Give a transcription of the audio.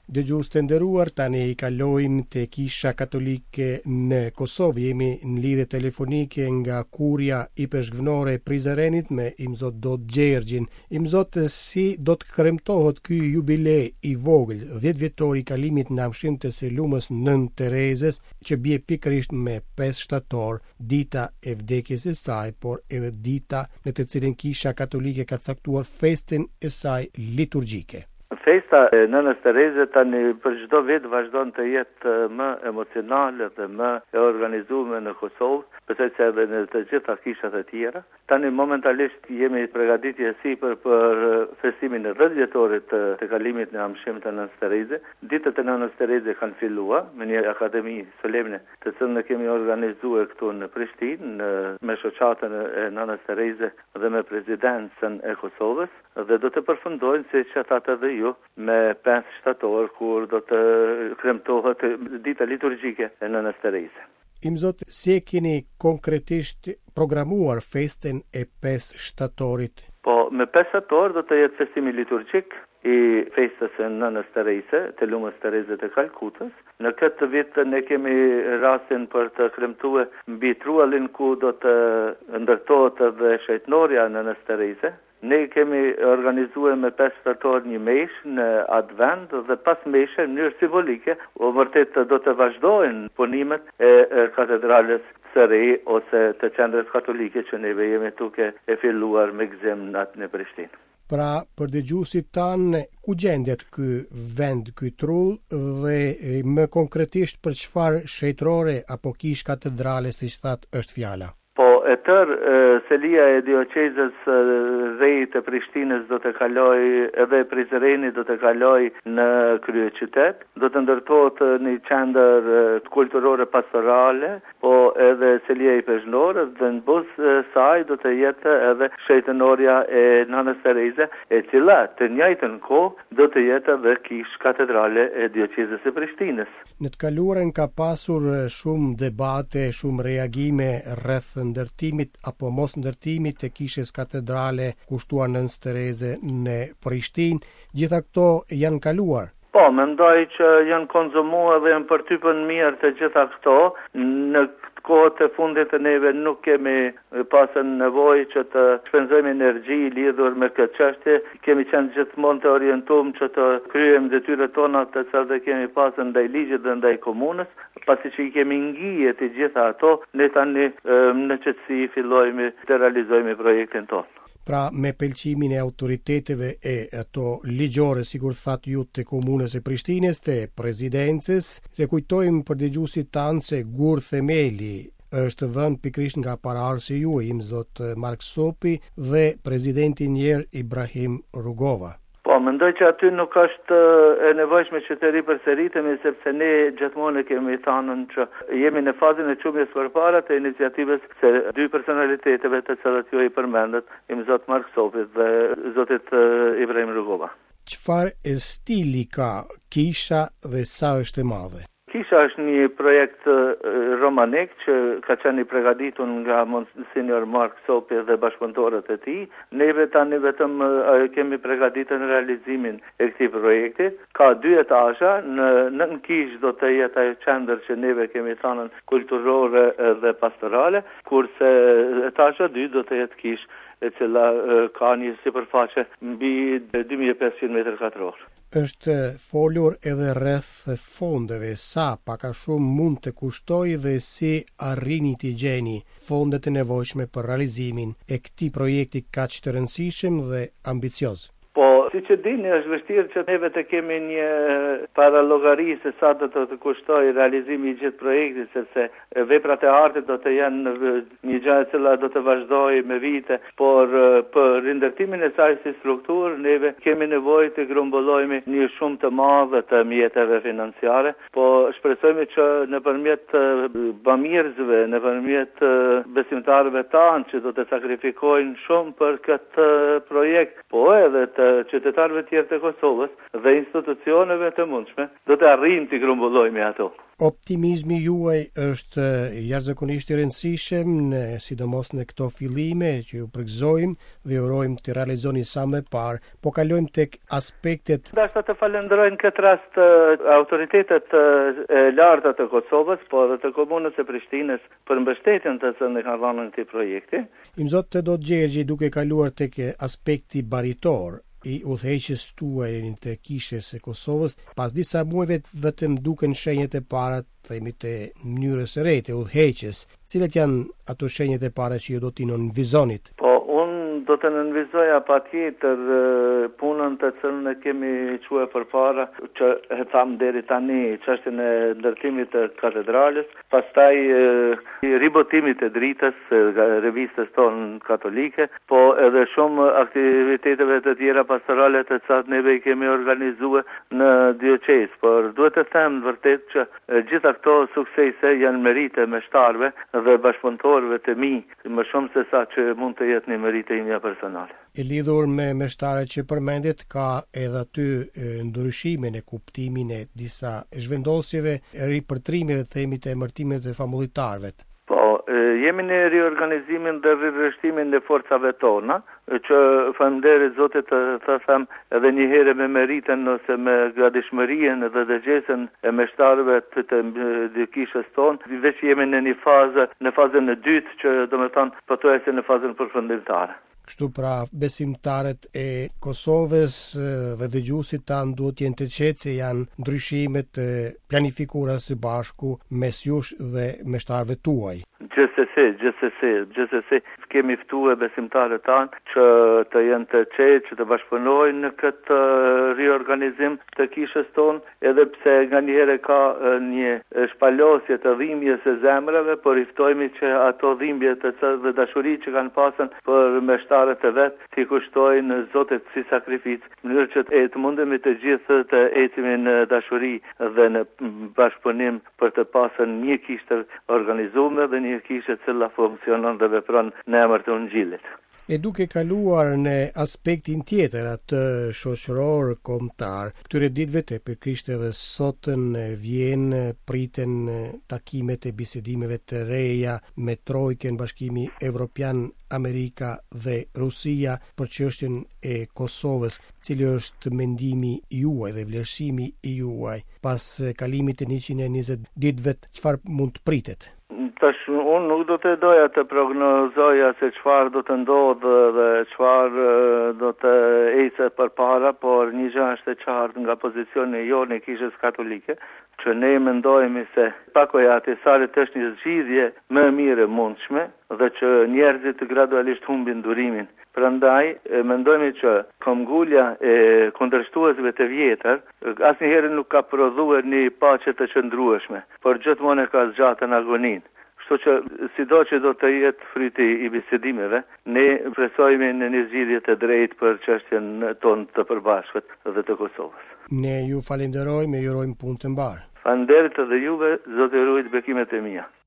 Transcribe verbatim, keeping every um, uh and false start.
Dëgjues të nderuar, tani i kalojmë te Kisha Katolike në Kosovë. Jemi në lidhje telefonike nga Kuria i Peshkvënore e Prizrenit me Imzot Dot Gjergjin. Imzot, si do të kremtohet ky jubilej i vogël, dhjetë vjetor i kalimit në Amshin të së lumës Nën Terezes, që bie pikërisht me pesë shtator, dita e vdekjes së saj, por edhe dita në të cilën Kisha Katolike ka caktuar festin e saj liturgjike. Festa e Nënës Tereze tani për çdo vit vazhdon të jetë më emocionale dhe më e organizuar në Kosovë, pse se edhe në të gjitha kishat e tjera. Tani momentalisht jemi përgatitje sipër për festimin e dhjetë vjetorit të, të kalimit në Amshim të Nënës Tereze. Ditët e Nënës Tereze kanë filluar me një akademi solemne, të cilën ne kemi organizuar këtu në Prishtinë në, me shoqatën e Nënës Tereze dhe me presidencën e Kosovës, dhe do të përfundojnë si që thatë edhe ju me pesë shtator, kur do të kremtohet dita liturgjike e Nënës Tereze. Imzot, si e keni konkretisht programuar festen e pesë shtatorit? Po, me pesë shtator do të jetë festimi liturgjik i festës së Nënës Tereze, të lumës Tereze të Kalkutës. Në këtë vit ne kemi rastin për të kremtuar mbi truallin ku do të ndërtohet edhe shejtënorja e Nënës Tereze. Ne kemi organizuar me pesë shtator një mesh në advent dhe pas meshe në mënyrë simbolike, o vërtet do të vazhdojnë punimet e, e katedrales së re ose të qendrës katolike që neve jemi duke e filluar me gzim natë në Prishtinë. Pra, për dëgjuesit tanë, ku gjendet ky vend, ky trull, dhe më konkretisht për çfarë shejtrore apo kish katedrale, siç thatë, është fjala? Po, e tërë, selia e dioqezës rrej të Prishtinës do të kaloj, edhe Prizreni do të kaloj në kryeqytet, do të ndërtohet një qendër kulturore pastorale, po edhe selia i Peshkvënore, dhe në buz saj do të jetë edhe shejtënorja e Nënës Tereze, e cila të njëjtën kohë do të jetë edhe kish katedrale e dioqezës së Prishtinës. Në të kaluarën ka pasur shumë debate, shumë reagime rreth ndërtimit apo mos ndërtimit të kishës katedrale kushtuar Nënës Tereze në Prishtinë. Gjitha këto janë kaluar. Po, mendoj që janë konzumuar dhe janë përtypën mirë të gjitha këto. Në kohët e fundit të neve nuk kemi pasën nevojë që të shpenzojmë energji lidhur me këtë çështje. Kemi qenë gjithmonë të orientuar që të kryejmë detyrat tona të cilat kemi pasur ndaj ligjit dhe ndaj komunës, pasi që i kemi ngjitur të gjitha ato, ne tani në qetësi fillojmë të realizojmë projektin tonë. Pra, me pëlqimin e autoriteteve e ato ligjore, sikur thatë ju të komunës e Prishtinës, të prezidencës, të kujtojmë për dëgjuesit tanë se gur themeli është vënë pikërisht nga paraardhësi juaj, Imzot Mark Sopi dhe presidenti njer Ibrahim Rugova. Po, mendoj që aty nuk është e nevojshme që të ripërsëritemi, sepse ne gjithmonë kemi thënë që jemi në fazën e çumjes përpara të iniciativës së dy personaliteteve të cilat ju i përmendët, Imzot Mark Sopi dhe Zotit Ibrahim Rugova. Çfarë stili ka kisha dhe sa është e madhe? Kisha është një projekt romanik që ka qenë i përgatitur nga Monsignor Mark Sopi dhe bashkëpunëtorët e tij. Neve tani vetëm kemi përgatitur në realizimin e këtij projekti. Ka dy etazha, në nën kish do të jetë ajo qendër që neve kemi thënë kulturore dhe pastorale, kurse etazha dy do të jetë kish e cila ka një sipërfaqe mbi dy mijë e pesëqind metër katror. Është folur edhe rreth fondeve, sa paka shumë mund të kushtoj dhe si arrini t'i gjeni fondet e nevojshme për realizimin e këtij projekti kaq të rëndësishëm dhe ambicioz. Po, si që dini, është vështirë që neve të kemi një paralogari se sa do të, të kushtoj realizimi i gjithë projektit, sepse veprat e artit do të jenë një gjë e cila do të vazhdojë me vite, por për rindërtimin e saj si strukturë, neve kemi nevojë të grumbullojmë një shumë të madhe të mjeteve financiare, po shpresojmë që nëpërmjet bamirësve, nëpërmjet besimtarëve tanë që do të sakrifikojnë shumë për këtë projekt, po edhe të qytetarëve tjerë të Kosovës dhe institucioneve të mundshme, do të arrijmë të grumbullojmë ato. optimizmi juaj është jashtëzakonisht i rëndësishëm, në, sidomos në këto fillime që ju përgëzojmë dhe urojmë të realizoni sa më parë, po kalojmë tek aspektet. Dashur të falenderojnë këtë rast autoritetet e larta të Kosovës, po edhe të komunës së Prishtinës për mbështetjen të cilën e kanë dhënë këtij projekti. Imzot të do Gjergji, duke kaluar tek aspekti baritor i udhëheqjes tuaj të kishës së Kosovës, pas disa muajve vetëm duken shenjat e para, themi, të mënyrës së re të udhëheqjes. Cilat janë ato shenjat e para që ju do t'i nënvizonit? Po, unë do të nënvizoja patjetër punën të cilën e kemi quajtur përpara, që e tham deri tani, çështjen e ndërtimit të katedrales, pastaj ribotimit të dritës, revistës tonë katolike, po edhe shumë aktiviteteve të tjera pastorale të cilat neve i kemi organizuar në dioqezë. Por duhet të them vërtet që gjitha këto suksese janë merite meshtarëve dhe bashkëpunëtorëve të mi, më shumë se sa që mund të jetë një merite imja personale. E lidhur me meshtarët që përmendet, ka edhe aty ndryshimin e kuptimin e disa zhvendosjeve, ripërtrimeve, themi, të emërtimeve të famullitarëve. Po, jemi në riorganizimin dhe rirështimin e forcave tona, që falënderit Zotit të, të them edhe një herë me meritën ose me gradishmërien dhe dëgjesën e meshtarëve të, të, të kishës tonë, veç jemi në një fazë, në fazën e dytë, që do me thonë përtojese në fazën përfundimtare. Kështu pra, besimtarët e Kosovës dhe dëgjuesit tanë duhet jenë të qetë se janë ndryshimet e planifikuara së bashku mes jush dhe meshtarëve tuaj. Gjithsesi, gjithsesi, gjithsesi kemi ftuar besimtarët tanë që të jenë të qetë, që të bashkëpunojnë në këtë riorganizim të kishës tonë, edhe pse nganjëherë ka një shpalosje të dhimbjes së zemrave, por i ftojmë që ato dhimbje të dhe dashuri që kanë pasën për meshtarët e vet, t'i kushtojnë Zotit si sakrificë, në mënyrë që të mundemi të gjithë të ecimi në dashuri dhe në bashkëpunim për të pasën një kishë të organizuar dhe një kishë e cila funksionon dhe vepron në emër të Ungjillit. E duke kaluar në aspektin tjetër, atë shoqëror, kombëtar, këtyre ditëve të përkrisht edhe sotën vjen priten takimet e bisedimeve të reja me Trojken, Bashkimi Evropian, Amerika dhe Rusia për çështjen e Kosovës. Cili është mendimi juaj dhe vlerësimi i juaj pas kalimit të njëqind e njëzet ditëve, çfarë mund të pritet? Tash, unë nuk do të doja të prognozoja se çfarë do të ndodhë dhe çfarë do të ecë përpara, por një gjë është e qartë nga pozicioni jonë i Kishës Katolike, që ne mendojmë se pakojatesarit është një zgjidhje më e mirë e mundshme dhe që njerëzit gradualisht humbin durimin. Prandaj mendojmë që komgullja e kundërshtuesve të vjetër asnjëherë nuk ka prodhuar një paqe të qëndrueshme, por gjithmonë ka zgjatën agoninë. Kështu që sido që do të jetë fryti i bisedimeve, ne presojmë në një zgjidhje të drejtë për çështjen tonë të përbashkët dhe të Kosovës. Ne ju falenderojmë e ju urojmë punë të mbarë. Falënderit edhe juve, Zoti ruajt bekimet e mia.